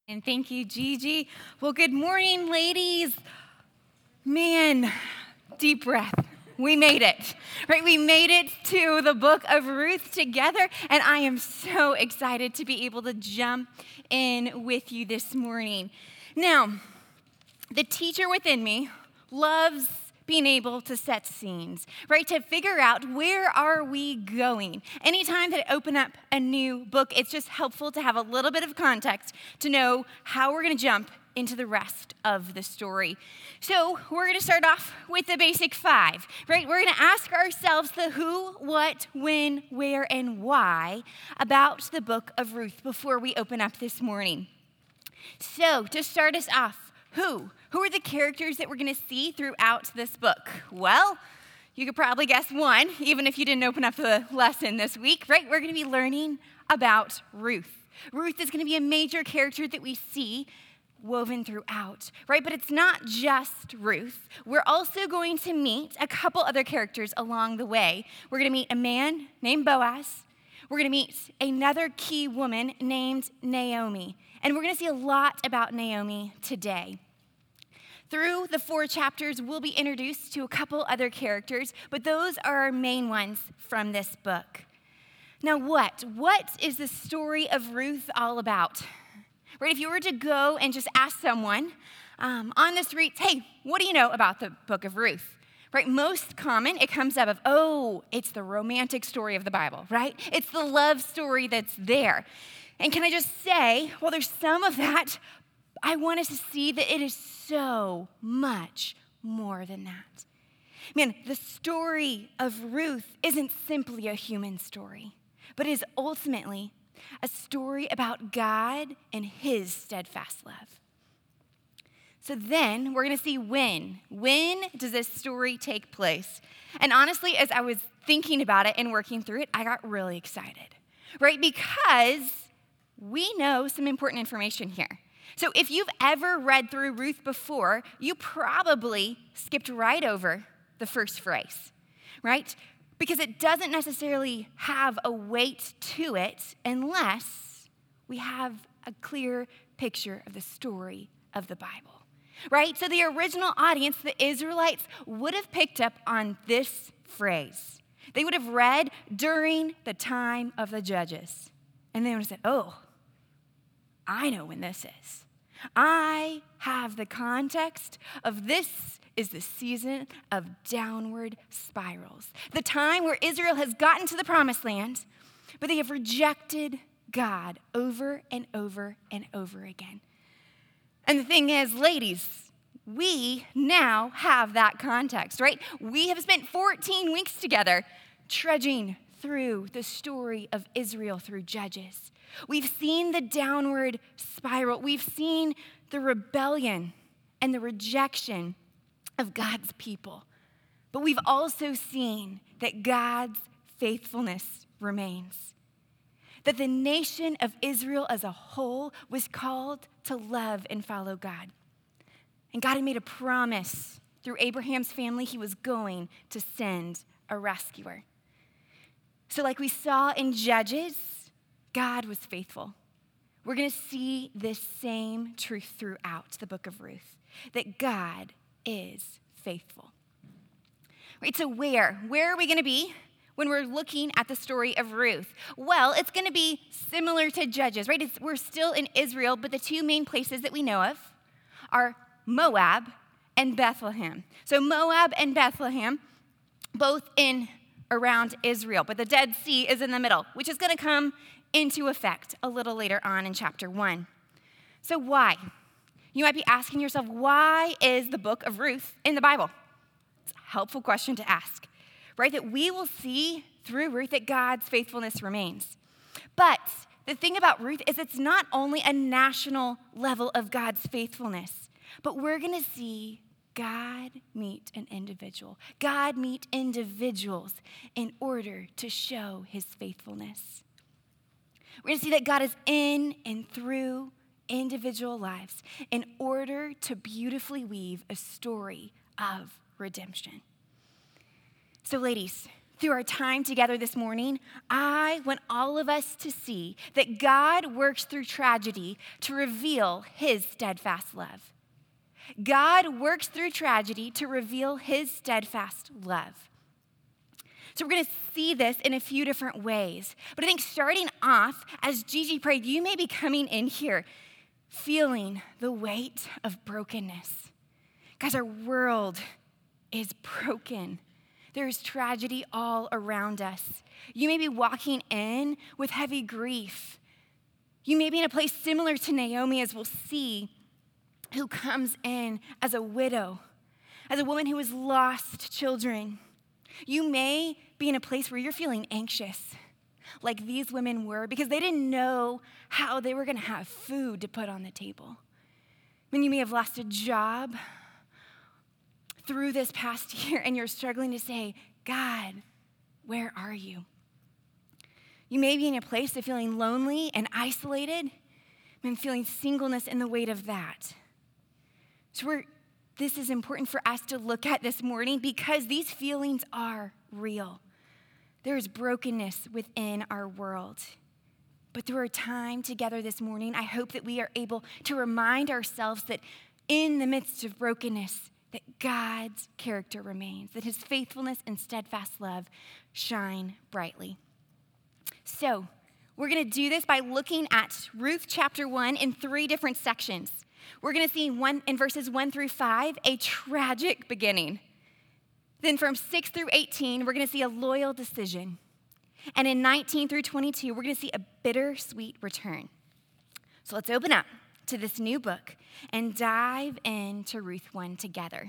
And thank you, Gigi. Well, good morning, ladies. Man, deep breath. We made it, right? We made it to the book of Ruth together, and I am so excited to be able to jump in with you this morning. Now, the teacher within me loves being able to set scenes, right? To figure out where are we going. Anytime that I open up a new book, it's just helpful to have a little bit of context to know how we're going to jump into the rest of the story. So we're going to start off with the basic five, right? We're going to ask ourselves the who, what, when, where, and why about the book of Ruth before we open up this morning. So to start us off, who? Who are the characters that we're going to see throughout this book? Well, you could probably guess one, even if you didn't open up the lesson this week, right? We're going to be learning about Ruth. Ruth is going to be a major character that we see woven throughout, right? But it's not just Ruth. We're also going to meet a couple other characters along the way. We're going to meet a man named Boaz. We're going to meet another key woman named Naomi. And we're going to see a lot about Naomi today. Through the 4 chapters, we'll be introduced to a couple other characters, but those are our main ones from this book. Now what? What is the story of Ruth all about? Right, if you were to go and just ask someone on the streets, hey, what do you know about the book of Ruth? Right, most common, it comes up of, oh, it's the romantic story of the Bible, right? It's the love story that's there. And can I just say, well, there's some of that, I want us to see that it is so much more than that. Man, the story of Ruth isn't simply a human story, but is ultimately a story about God and his steadfast love. So then we're going to see when. When does this story take place? And honestly, as I was thinking about it and working through it, I got really excited, right? Because we know some important information here. So if you've ever read through Ruth before, you probably skipped right over the first phrase, right? Because it doesn't necessarily have a weight to it unless we have a clear picture of the story of the Bible, right? So the original audience, the Israelites, would have picked up on this phrase. They would have read during the time of the judges. And they would have said, oh, I know when this is. I have the context of this is the season of downward spirals. The time where Israel has gotten to the promised land, but they have rejected God over and over and over again. And the thing is, ladies, we now have that context, right? We have spent 14 weeks together trudging through the story of Israel through Judges. We've seen the downward spiral. We've seen the rebellion and the rejection of God's people. But we've also seen that God's faithfulness remains. That the nation of Israel as a whole was called to love and follow God. And God had made a promise through Abraham's family, he was going to send a rescuer. So like we saw in Judges, God was faithful. We're going to see this same truth throughout the book of Ruth, that God is faithful. Right, so where are we going to be when we're looking at the story of Ruth? Well, it's going to be similar to Judges, right? We're still in Israel, but the 2 main places that we know of are Moab and Bethlehem. So Moab and Bethlehem, both in around Israel, but the Dead Sea is in the middle, which is going to come into effect a little later on in chapter 1. So why? You might be asking yourself, why is the book of Ruth in the Bible? It's a helpful question to ask, right? That we will see through Ruth that God's faithfulness remains. But the thing about Ruth is it's not only a national level of God's faithfulness, but we're going to see God meet an individual. God meet individuals in order to show his faithfulness. We're going to see that God is in and through individual lives in order to beautifully weave a story of redemption. So ladies, through our time together this morning, I want all of us to see that God works through tragedy to reveal his steadfast love. God works through tragedy to reveal his steadfast love. So we're going to see this in a few different ways. But I think starting off, as Gigi prayed, you may be coming in here feeling the weight of brokenness. Guys, our world is broken. There's tragedy all around us. You may be walking in with heavy grief. You may be in a place similar to Naomi, as we'll see, who comes in as a widow, as a woman who has lost children. You may be in a place where you're feeling anxious, like these women were, because they didn't know how they were going to have food to put on the table. I mean, you may have lost a job through this past year, and you're struggling to say, God, where are you? You may be in a place of feeling lonely and isolated, and feeling singleness and the weight of that. So this is important for us to look at this morning because these feelings are real. There is brokenness within our world. But through our time together this morning, I hope that we are able to remind ourselves that in the midst of brokenness, that God's character remains, that his faithfulness and steadfast love shine brightly. So we're going to do this by looking at Ruth chapter 1 in 3 different sections. We're going to see in verses 1 through 5, a tragic beginning. Then from 6 through 18, we're going to see a loyal decision. And in 19 through 22, we're going to see a bittersweet return. So let's open up to this new book and dive into Ruth 1 together.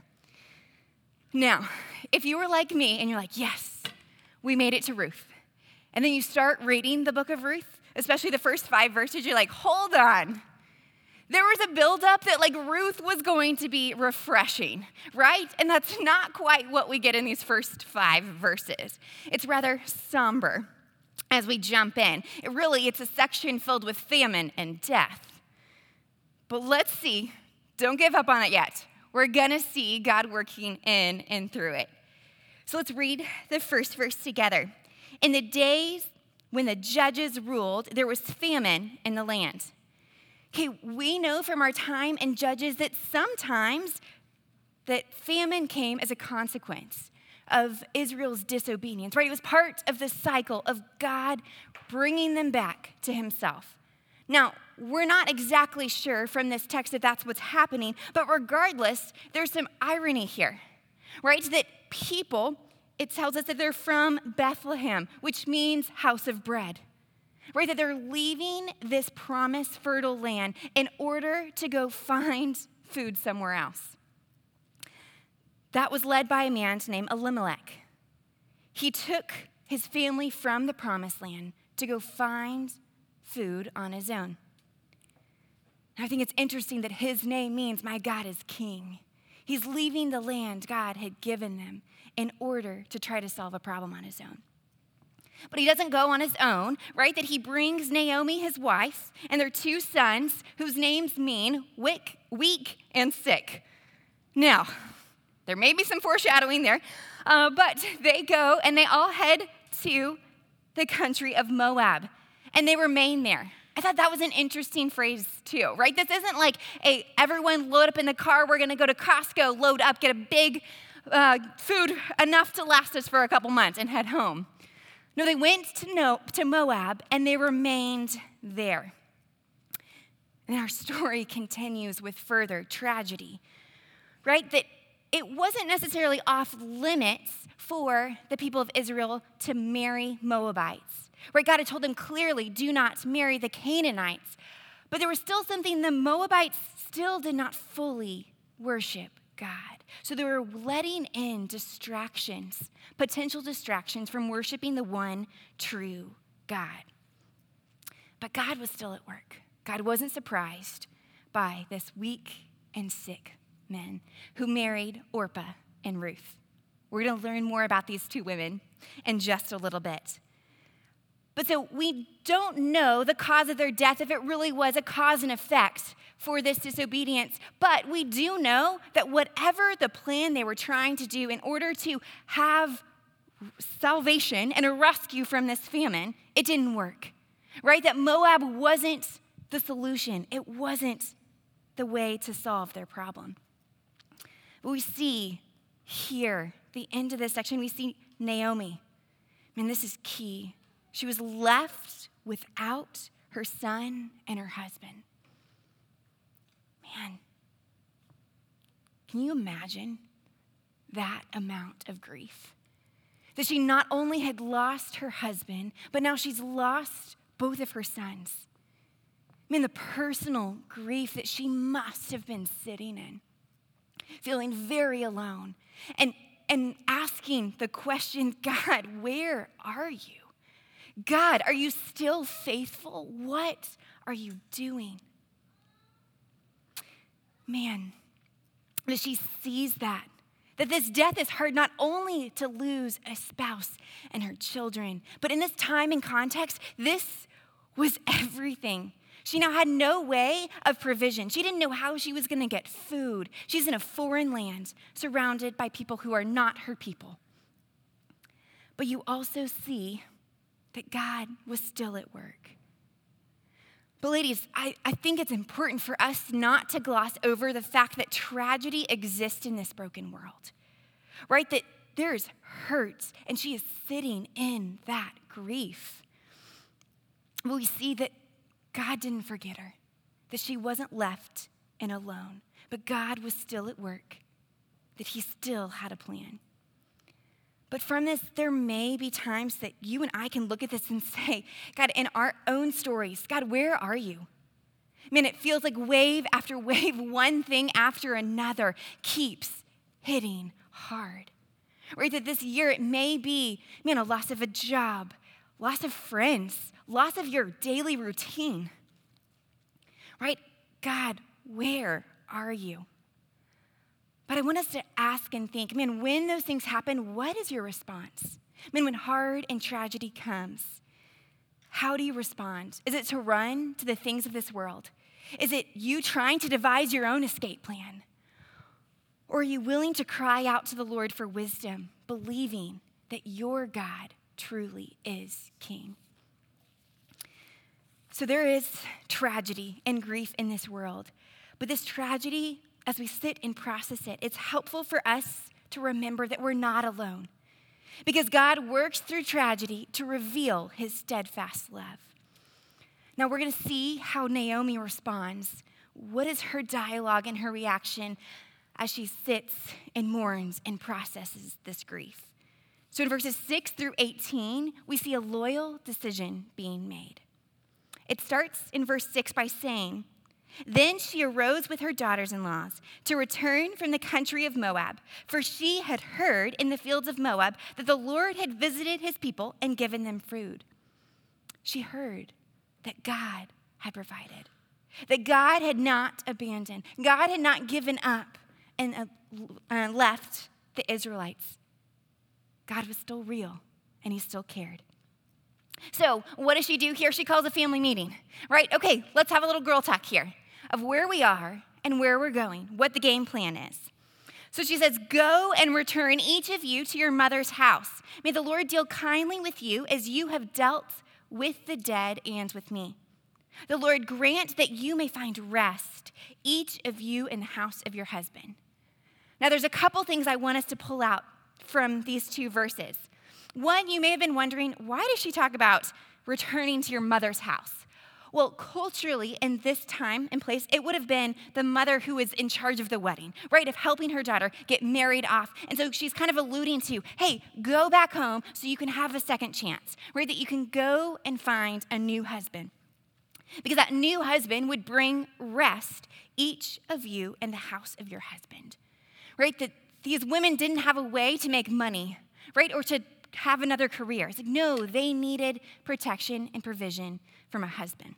Now, if you were like me and you're like, yes, we made it to Ruth, and then you start reading the book of Ruth, especially the first 5 verses, you're like, hold on. There was a buildup that like Ruth was going to be refreshing, right? And that's not quite what we get in these first 5 verses. It's rather somber as we jump in. It's a section filled with famine and death. But let's see, don't give up on it yet. We're gonna see God working in and through it. So let's read the first verse together. In the days when the judges ruled, there was famine in the land. Okay, we know from our time in Judges that sometimes that famine came as a consequence of Israel's disobedience, right? It was part of the cycle of God bringing them back to himself. Now, we're not exactly sure from this text that that's what's happening, but regardless, there's some irony here, right? That people, it tells us that they're from Bethlehem, which means house of bread. Right, that they're leaving this promised fertile land in order to go find food somewhere else. That was led by a man named Elimelech. He took his family from the promised land to go find food on his own. I think it's interesting that his name means my God is king. He's leaving the land God had given them in order to try to solve a problem on his own. But he doesn't go on his own, right? That he brings Naomi, his wife, and their 2 sons, whose names mean weak and sick. Now, there may be some foreshadowing there, but they go and they all head to the country of Moab, and they remain there. I thought that was an interesting phrase too, right? This isn't like, everyone load up in the car, we're gonna go to Costco, load up, get a big food enough to last us for a couple months and head home. No, they went to Moab, and they remained there. And our story continues with further tragedy, right? That it wasn't necessarily off limits for the people of Israel to marry Moabites, right? God had told them clearly, do not marry the Canaanites. But there was still something the Moabites still did not fully worship God. So they were letting in distractions, potential distractions from worshiping the one true God. But God was still at work. God wasn't surprised by this weak and sick men who married Orpah and Ruth. We're going to learn more about these 2 women in just a little bit. But so we don't know the cause of their death, if it really was a cause and effect for this disobedience. But we do know that whatever the plan they were trying to do in order to have salvation and a rescue from this famine, it didn't work, right? That Moab wasn't the solution. It wasn't the way to solve their problem. But we see here, the end of this section, we see Naomi. And this is key. She was left without her son and her husband. Man, can you imagine that amount of grief? That she not only had lost her husband, but now she's lost both of her sons. I mean, the personal grief that she must have been sitting in, feeling very alone, and asking the question, God, where are you? God, are you still faithful? What are you doing? Man, that she sees that this death is hard not only to lose a spouse and her children, but in this time and context, this was everything. She now had no way of provision. She didn't know how she was going to get food. She's in a foreign land, surrounded by people who are not her people. But you also see that God was still at work. But ladies, I think it's important for us not to gloss over the fact that tragedy exists in this broken world, right? That there's hurt, and she is sitting in that grief. But we see that God didn't forget her, that she wasn't left and alone, but God was still at work, that he still had a plan. But from this, there may be times that you and I can look at this and say, God, in our own stories, God, where are you? Man, it feels like wave after wave, one thing after another keeps hitting hard. Right, that this year it may be, man, a loss of a job, loss of friends, loss of your daily routine. Right? God, where are you? But I want us to ask and think, man, when those things happen, what is your response? Man, when hard and tragedy comes, how do you respond? Is it to run to the things of this world? Is it you trying to devise your own escape plan? Or are you willing to cry out to the Lord for wisdom, believing that your God truly is King? So there is tragedy and grief in this world, but this tragedy, as we sit and process it, it's helpful for us to remember that we're not alone, because God works through tragedy to reveal his steadfast love. Now we're going to see how Naomi responds. What is her dialogue and her reaction as she sits and mourns and processes this grief? So in verses 6 through 18, we see a loyal decision being made. It starts in verse 6 by saying, "Then she arose with her daughters-in-laws to return from the country of Moab, for she had heard in the fields of Moab that the Lord had visited his people and given them food." She heard that God had provided, that God had not abandoned, God had not given up and left the Israelites. God was still real, and he still cared. So what does she do here? She calls a family meeting, right? Okay, let's have a little girl talk here of where we are and where we're going, what the game plan is. So she says, "Go and return each of you to your mother's house. May the Lord deal kindly with you as you have dealt with the dead and with me. The Lord grant that you may find rest, each of you in the house of your husband." Now there's a couple things I want us to pull out from these two verses. One, you may have been wondering, why does she talk about returning to your mother's house? Well, culturally, in this time and place, it would have been the mother who was in charge of the wedding, right, of helping her daughter get married off. And so she's kind of alluding to, hey, go back home so you can have a second chance, right, that you can go and find a new husband. Because that new husband would bring rest, each of you in the house of your husband, right, that these women didn't have a way to make money, right, or to have another career. It's like, no, they needed protection and provision from a husband.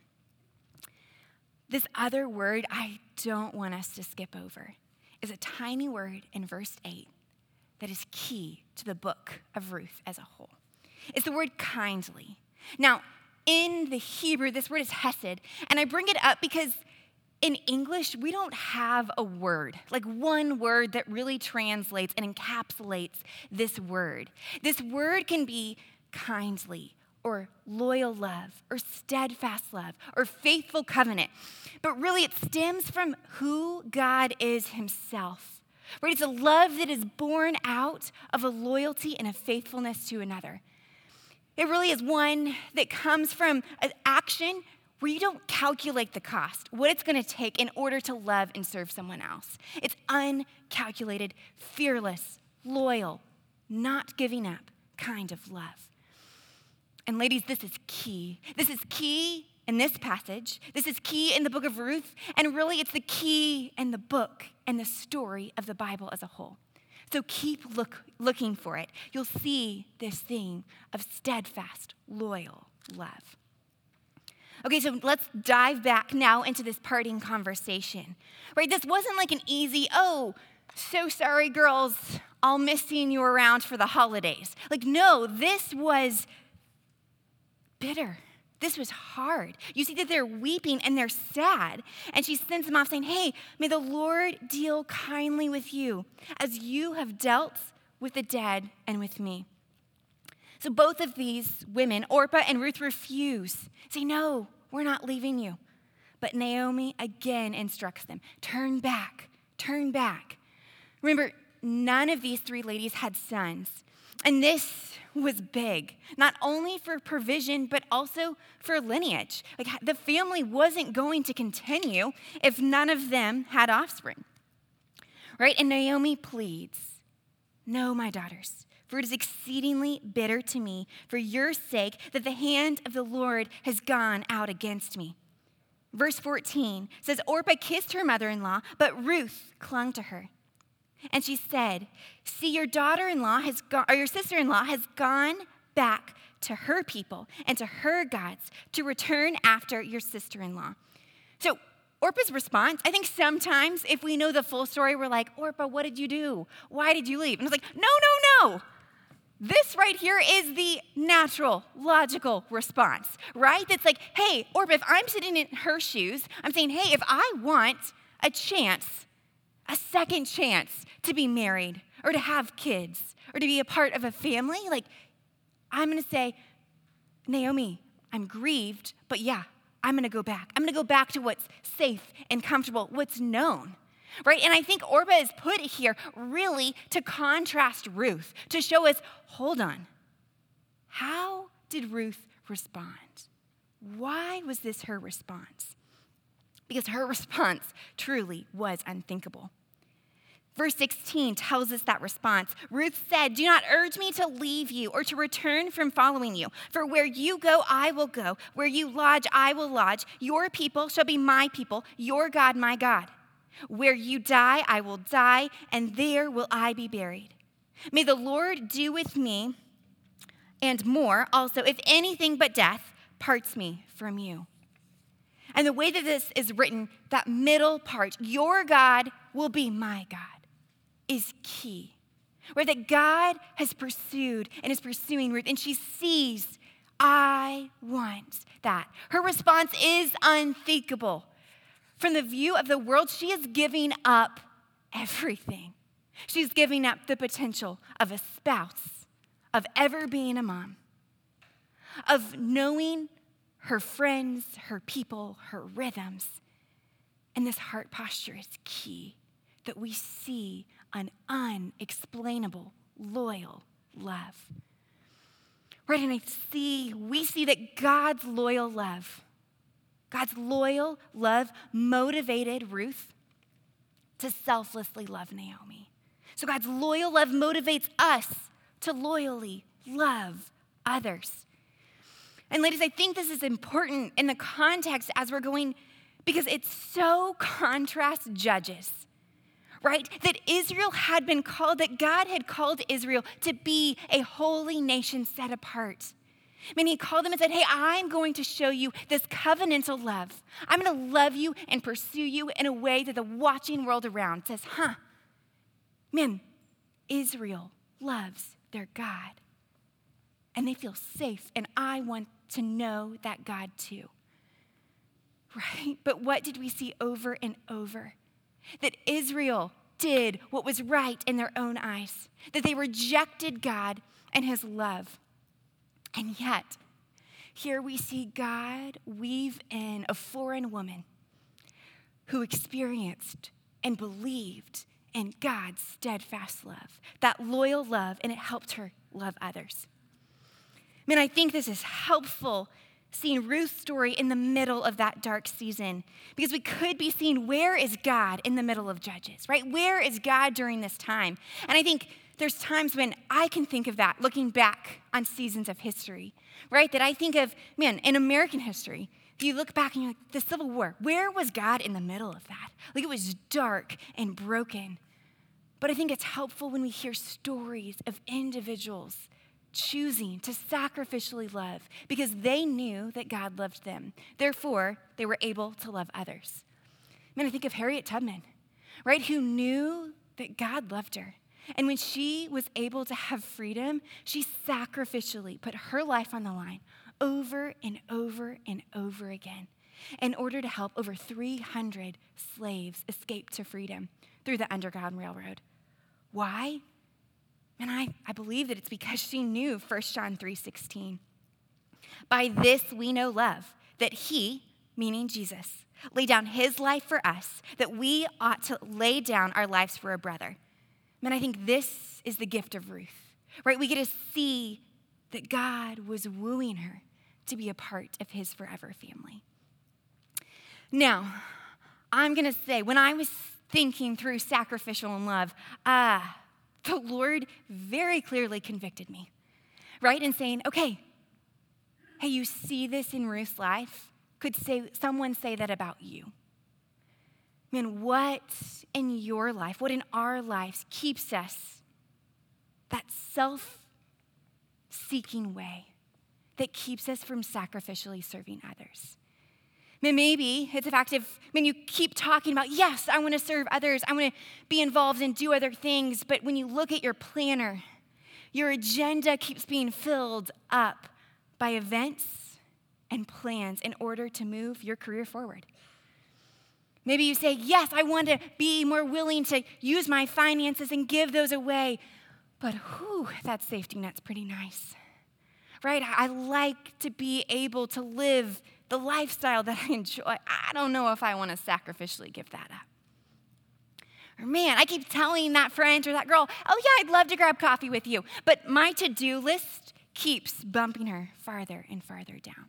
This other word I don't want us to skip over is a tiny word in verse 8 that is key to the book of Ruth as a whole. It's the word kindly. Now, in the Hebrew, this word is hesed, and I bring it up because in English, we don't have a word, like one word that really translates and encapsulates this word. This word can be kindly, or loyal love, or steadfast love, or faithful covenant. But really, it stems from who God is himself. Right? It's a love that is born out of a loyalty and a faithfulness to another. It really is one that comes from an action where you don't calculate the cost, what it's going to take in order to love and serve someone else. It's uncalculated, fearless, loyal, not giving up kind of love. And ladies, this is key. This is key in this passage. This is key in the book of Ruth. And really, it's the key in the book and the story of the Bible as a whole. So keep looking for it. You'll see this theme of steadfast, loyal love. Okay, so let's dive back now into this parting conversation. Right, this wasn't like an easy, oh, so sorry, girls, I'll miss seeing you around for the holidays. Like, no, this was bitter. This was hard. You see that they're weeping and they're sad. And she sends them off saying, hey, may the Lord deal kindly with you as you have dealt with the dead and with me. So both of these women, Orpah and Ruth, refuse. Say, no, we're not leaving you. But Naomi again instructs them, turn back, turn back. Remember, none of these three ladies had sons. And this was big, not only for provision, but also for lineage. Like, the family wasn't going to continue if none of them had offspring. Right? And Naomi pleads, no, my daughters, for it is exceedingly bitter to me for your sake that the hand of the Lord has gone out against me. Verse 14 says, Orpah kissed her mother-in-law, but Ruth clung to her. And she said, see, your your sister-in-law has gone back to her people and to her gods to return after your sister-in-law. So Orpah's response, I think sometimes if we know the full story, we're like, Orpah, what did you do? Why did you leave? And it's like, no. This right here is the natural, logical response, right? That's like, hey, Orpah, if I'm sitting in her shoes, I'm saying, hey, if I want a second chance to be married or to have kids or to be a part of a family, like, I'm going to say, Naomi, I'm grieved, but yeah, I'm going to go back. I'm going to go back to what's safe and comfortable, what's known, right? And I think Orpah is put here really to contrast Ruth, to show us, hold on, how did Ruth respond? Why was this her response? Because her response truly was unthinkable. Verse 16 tells us that response. Ruth said, do not urge me to leave you or to return from following you. For where you go, I will go. Where you lodge, I will lodge. Your people shall be my people, your God, my God. Where you die, I will die, and there will I be buried. May the Lord do with me and more also, if anything but death parts me from you. And the way that this is written, that middle part, your God will be my God, is key. Where that God has pursued and is pursuing Ruth, and she sees, I want that. Her response is unthinkable. From the view of the world, she is giving up everything. She's giving up the potential of a spouse, of ever being a mom, of knowing her friends, her people, her rhythms. And this heart posture is key, that we see an unexplainable, loyal love. Right, and we see that God's loyal love motivated Ruth to selflessly love Naomi. So God's loyal love motivates us to loyally love others. And ladies, I think this is important in the context as we're going, because it so contrasts Judges, right? That Israel had been called, that God had called Israel to be a holy nation set apart. I mean, he called them and said, hey, I'm going to show you this covenantal love. I'm going to love you and pursue you in a way that the watching world around says, man, Israel loves their God. And they feel safe, and I want to know that God too. right? But what did we see over and over? That Israel did what was right in their own eyes, that they rejected God and his love. And yet, here we see God weave in a foreign woman who experienced and believed in God's steadfast love, that loyal love, and it helped her love others. Man, I think this is helpful seeing Ruth's story in the middle of that dark season, because we could be seeing, where is God in the middle of Judges, right? Where is God during this time? And I think there's times when I can think of that looking back on seasons of history, right? That I think of, man, in American history, if you look back and you're like, the Civil War, where was God in the middle of that? Like, it was dark and broken. But I think it's helpful when we hear stories of individuals choosing to sacrificially love because they knew that God loved them. Therefore, they were able to love others. Man, I think of Harriet Tubman, right, who knew that God loved her. And when she was able to have freedom, she sacrificially put her life on the line over and over and over again in order to help over 300 slaves escape to freedom through the Underground Railroad. Why? And I believe that it's because she knew 1 John 3:16. By this we know love, that he, meaning Jesus, laid down his life for us, that we ought to lay down our lives for a brother. Man, I think this is the gift of Ruth, right? We get to see that God was wooing her to be a part of his forever family. Now, I'm going to say, when I was thinking through sacrificial and love, the Lord very clearly convicted me, right? And saying, okay, hey, you see this in Ruth's life? Could someone say that about you? Man, what in your life, what in our lives keeps us that self-seeking way that keeps us from sacrificially serving others? Man, maybe it's the fact of, you keep talking about, yes, I want to serve others. I want to be involved and do other things. But when you look at your planner, your agenda keeps being filled up by events and plans in order to move your career forward. Maybe you say, yes, I want to be more willing to use my finances and give those away. But that safety net's pretty nice, right? I like to be able to live the lifestyle that I enjoy. I don't know if I want to sacrificially give that up. Or man, I keep telling that friend or that girl, oh yeah, I'd love to grab coffee with you. But my to-do list keeps bumping her farther and farther down.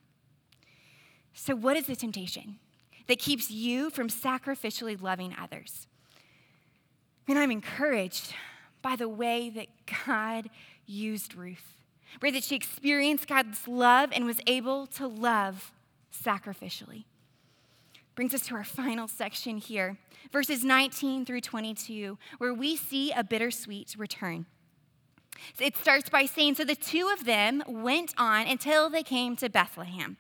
So what is the temptation that keeps you from sacrificially loving others? And I'm encouraged by the way that God used Ruth, right? That she experienced God's love and was able to love sacrificially. Brings us to our final section here, verses 19 through 22, where we see a bittersweet return. So it starts by saying, so the two of them went on until they came to Bethlehem.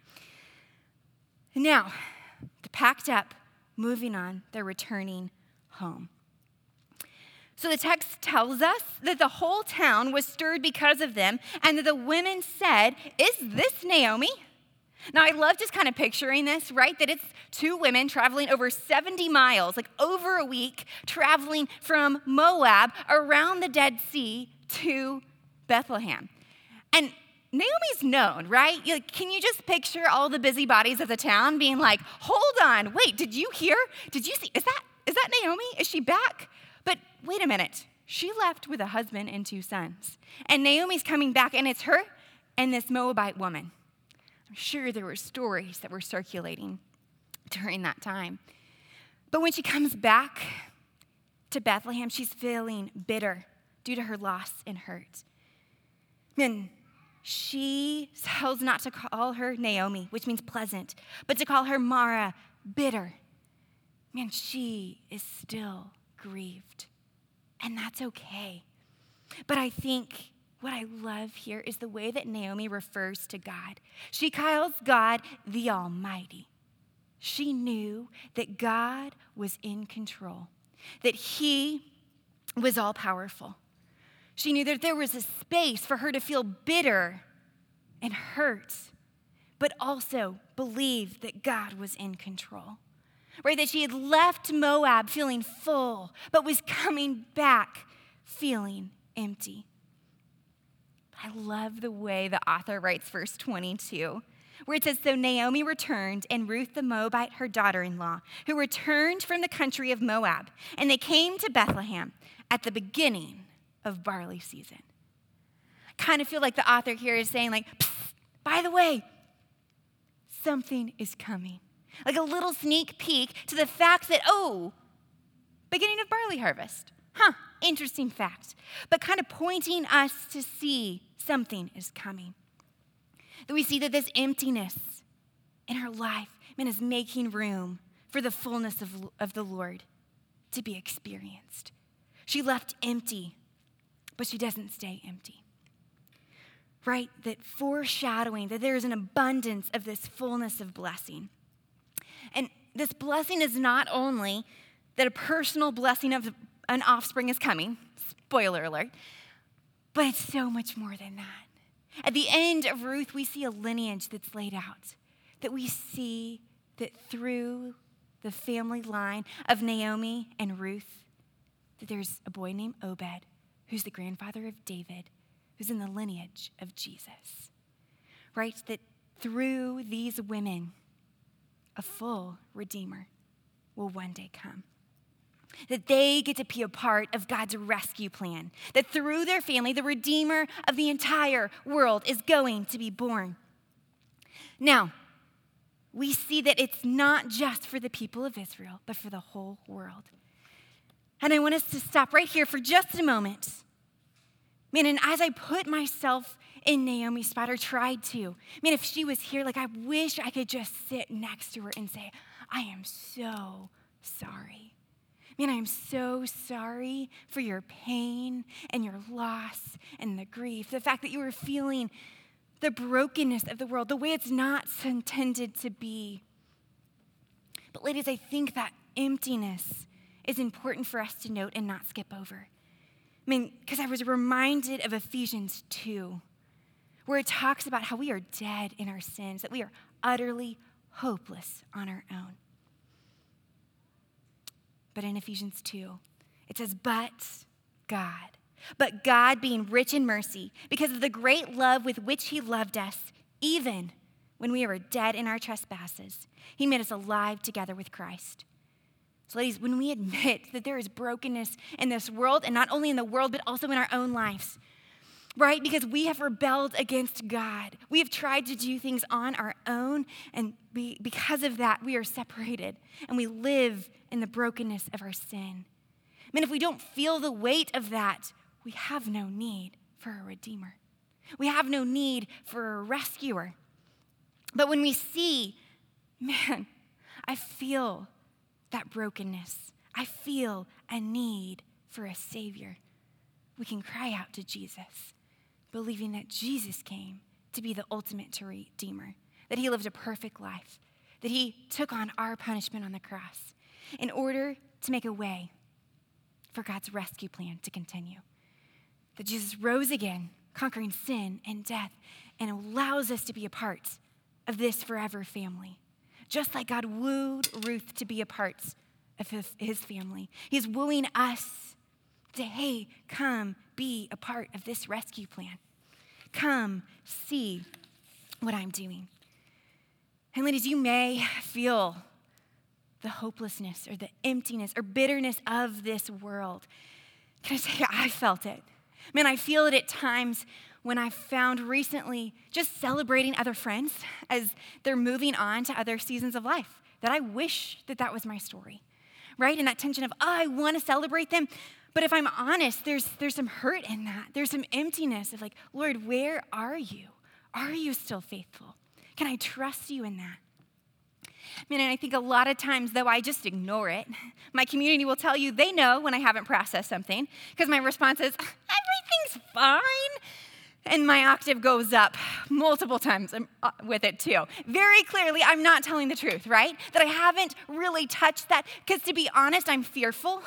Now, they're packed up, moving on, they're returning home. So the text tells us that the whole town was stirred because of them, and that the women said, is this Naomi? Now, I love just kind of picturing this, right? That it's two women traveling over 70 miles, like over a week, traveling from Moab around the Dead Sea to Bethlehem. And Naomi's known, right? Can you just picture all the busybodies of the town being like, hold on, wait, did you hear? Did you see? Is that Naomi? Is she back? But wait a minute. She left with a husband and 2 sons. And Naomi's coming back, and it's her and this Moabite woman. I'm sure there were stories that were circulating during that time. But when she comes back to Bethlehem, she's feeling bitter due to her loss and hurt. And she tells not to call her Naomi, which means pleasant, but to call her Mara, bitter. Man, she is still grieved, and that's okay. But I think what I love here is the way that Naomi refers to God. She calls God the Almighty. She knew that God was in control, that he was all-powerful. She knew that there was a space for her to feel bitter and hurt, but also believed that God was in control. Right? That she had left Moab feeling full, but was coming back feeling empty. I love the way the author writes verse 22, where it says, "So Naomi returned, and Ruth the Moabite, her daughter-in-law, who returned from the country of Moab, and they came to Bethlehem at the beginning of barley season." I kind of feel like the author here is saying, like, by the way, something is coming. Like a little sneak peek to the fact that, beginning of barley harvest. Interesting fact. But kind of pointing us to see something is coming. That we see that this emptiness in her life, is making room for the fullness of the Lord to be experienced. She left empty, but she doesn't stay empty. Right? That foreshadowing that there is an abundance of this fullness of blessing. And this blessing is not only that a personal blessing of an offspring is coming, spoiler alert, but it's so much more than that. At the end of Ruth, we see a lineage that's laid out, that we see that through the family line of Naomi and Ruth, that there's a boy named Obed, who's the grandfather of David, who's in the lineage of Jesus. Right? That through these women, a full Redeemer will one day come. That they get to be a part of God's rescue plan. That through their family, the Redeemer of the entire world is going to be born. Now, we see that it's not just for the people of Israel, but for the whole world. And I want us to stop right here for just a moment. And as I put myself in Naomi's spot, or tried to, if she was here, I wish I could just sit next to her and say, I am so sorry. I am so sorry for your pain and your loss and the grief, the fact that you were feeling the brokenness of the world, the way it's not intended to be. But ladies, I think that emptiness is important for us to note and not skip over. Because I was reminded of Ephesians 2, where it talks about how we are dead in our sins, that we are utterly hopeless on our own. But in Ephesians 2, it says, but God being rich in mercy, because of the great love with which he loved us, even when we were dead in our trespasses, he made us alive together with Christ. So ladies, when we admit that there is brokenness in this world, and not only in the world, but also in our own lives, right? Because we have rebelled against God. We have tried to do things on our own, and because of that, we are separated, and we live in the brokenness of our sin. If we don't feel the weight of that, we have no need for a Redeemer. We have no need for a rescuer. But when we see, I feel that brokenness. I feel a need for a Savior. We can cry out to Jesus, believing that Jesus came to be the ultimate Redeemer, that he lived a perfect life, that he took on our punishment on the cross in order to make a way for God's rescue plan to continue. That Jesus rose again, conquering sin and death, and allows us to be a part of this forever family. Just like God wooed Ruth to be a part of his family, he's wooing us to, hey, come be a part of this rescue plan. Come see what I'm doing. And ladies, you may feel the hopelessness or the emptiness or bitterness of this world. Can I say I felt it? I feel it at times when I found recently just celebrating other friends as they're moving on to other seasons of life, that I wish that was my story, right? And that tension of, I want to celebrate them. But if I'm honest, there's some hurt in that. There's some emptiness of Lord, where are you? Are you still faithful? Can I trust you in that? And I think a lot of times, though I just ignore it, my community will tell you they know when I haven't processed something, because my response is, everything's fine. And my octave goes up multiple times with it too. Very clearly, I'm not telling the truth, right? That I haven't really touched that, because to be honest, I'm fearful.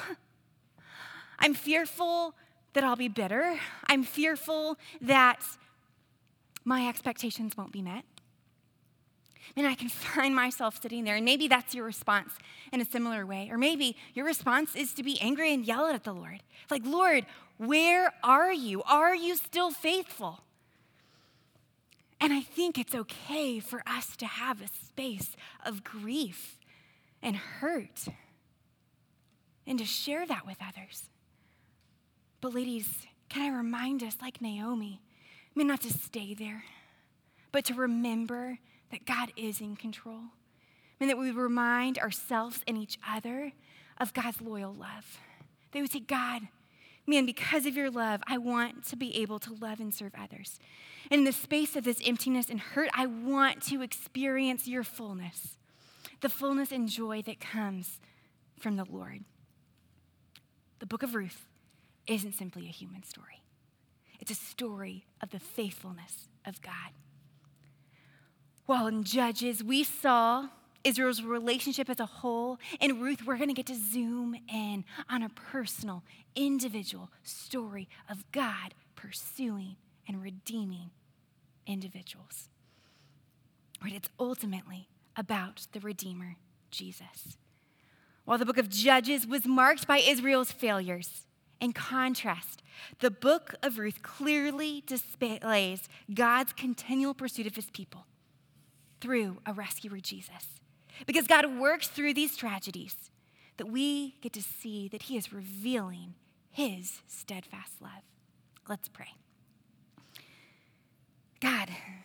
I'm fearful that I'll be bitter. I'm fearful that my expectations won't be met. And I can find myself sitting there, and maybe that's your response in a similar way. Or maybe your response is to be angry and yell at the Lord. Like, Lord, where are you? Are you still faithful? And I think it's okay for us to have a space of grief and hurt and to share that with others. But ladies, can I remind us, like Naomi, not to stay there, but to remember that God is in control. That we remind ourselves and each other of God's loyal love. They would say, God, because of your love, I want to be able to love and serve others. And in the space of this emptiness and hurt, I want to experience your fullness, the fullness and joy that comes from the Lord. The book of Ruth isn't simply a human story. It's a story of the faithfulness of God. While in Judges, we saw Israel's relationship as a whole. In Ruth, we're going to get to zoom in on a personal, individual story of God pursuing and redeeming individuals. Right? It's ultimately about the Redeemer, Jesus. While the book of Judges was marked by Israel's failures, in contrast, the book of Ruth clearly displays God's continual pursuit of his people through a rescuer, Jesus. Because God works through these tragedies that we get to see that he is revealing his steadfast love. Let's pray. God,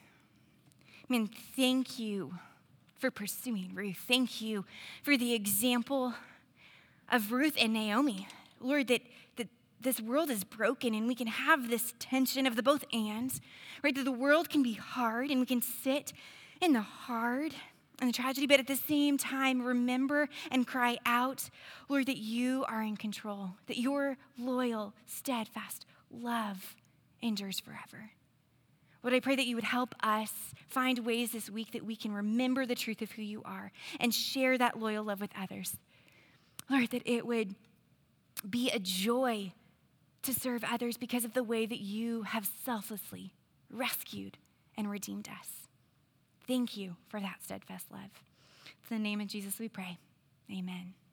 thank you for pursuing Ruth. Thank you for the example of Ruth and Naomi. Lord, that this world is broken and we can have this tension of the both ands, right? That the world can be hard and we can sit in the hard and the tragedy, but at the same time, remember and cry out, Lord, that you are in control, that your loyal, steadfast love endures forever. Lord, I pray that you would help us find ways this week that we can remember the truth of who you are and share that loyal love with others. Lord, that it would be a joy to serve others because of the way that you have selflessly rescued and redeemed us. Thank you for that steadfast love. In the name of Jesus we pray. Amen.